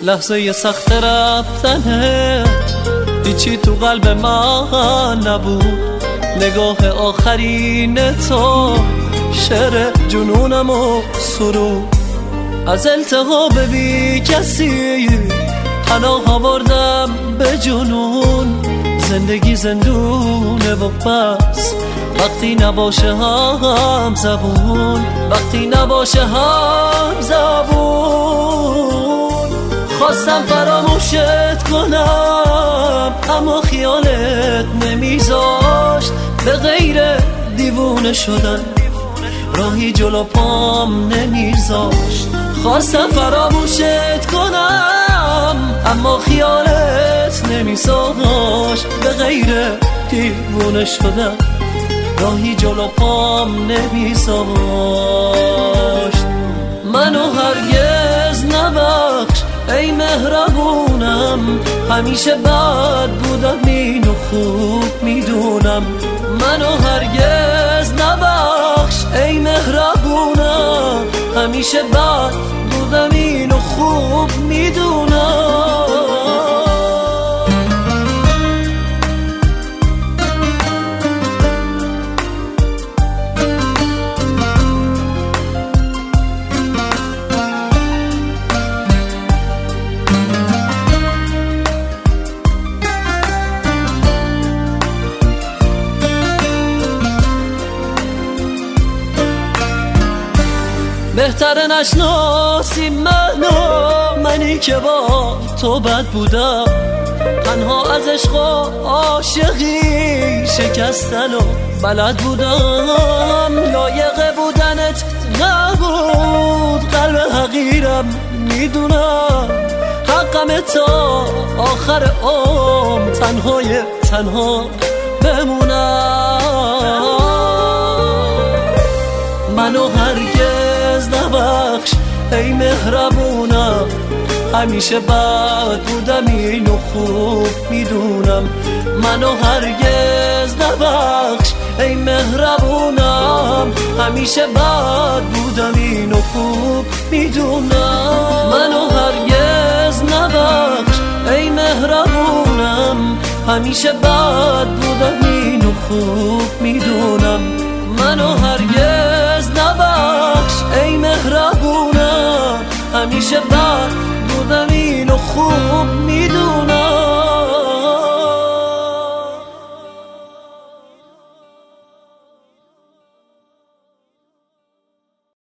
لحظه سخت رفتنت هیچی تو قلب من نبود. نگاه آخرین تو شعر جنونمو سرود. از التهاب بی کسی پناه آوردم به جنون. زندگی زندونه و بس وقتی نباشه هم زبون، وقتی نباشه هم زبون. خواستم فراموشت کنم اما خیالت نمیذاشت. به غیر دیوونه شدن راهی جلو پام نمیذاشت. خواستم فراموشت کنم اما خیالت نمیذاشت. به غیر دیوونه شدن راهی جلو پام نمیذاشت. منو هرگز نبخش ای مهربونم، همیشه بد بودم اینو خوب میدونم. منو هرگز نبخش ای مهربونم، همیشه بد بودم اینو خوب میدونم. بهتره نشناسی منو، منی که با تو بد بودم. تنها از عشق و عاشقی شکستن و بلد بودم. لایق بودنت نبود قلب حقیرم میدونم. حقم تا آخر عمر تنها بمونم. منو هرگز نبخش ای مهربونم، همیشه بد بودم اینو خوب میدونم. منو هرگز نبخش ای مهربونم، همیشه بد بودم اینو خوب میدونم. منو هرگز نبخش ای مهربونم، همیشه بد بودم اینو خوب میدونم. منو هرگز نبخش ای مهربونم، همیشه بد بودم اینو خوب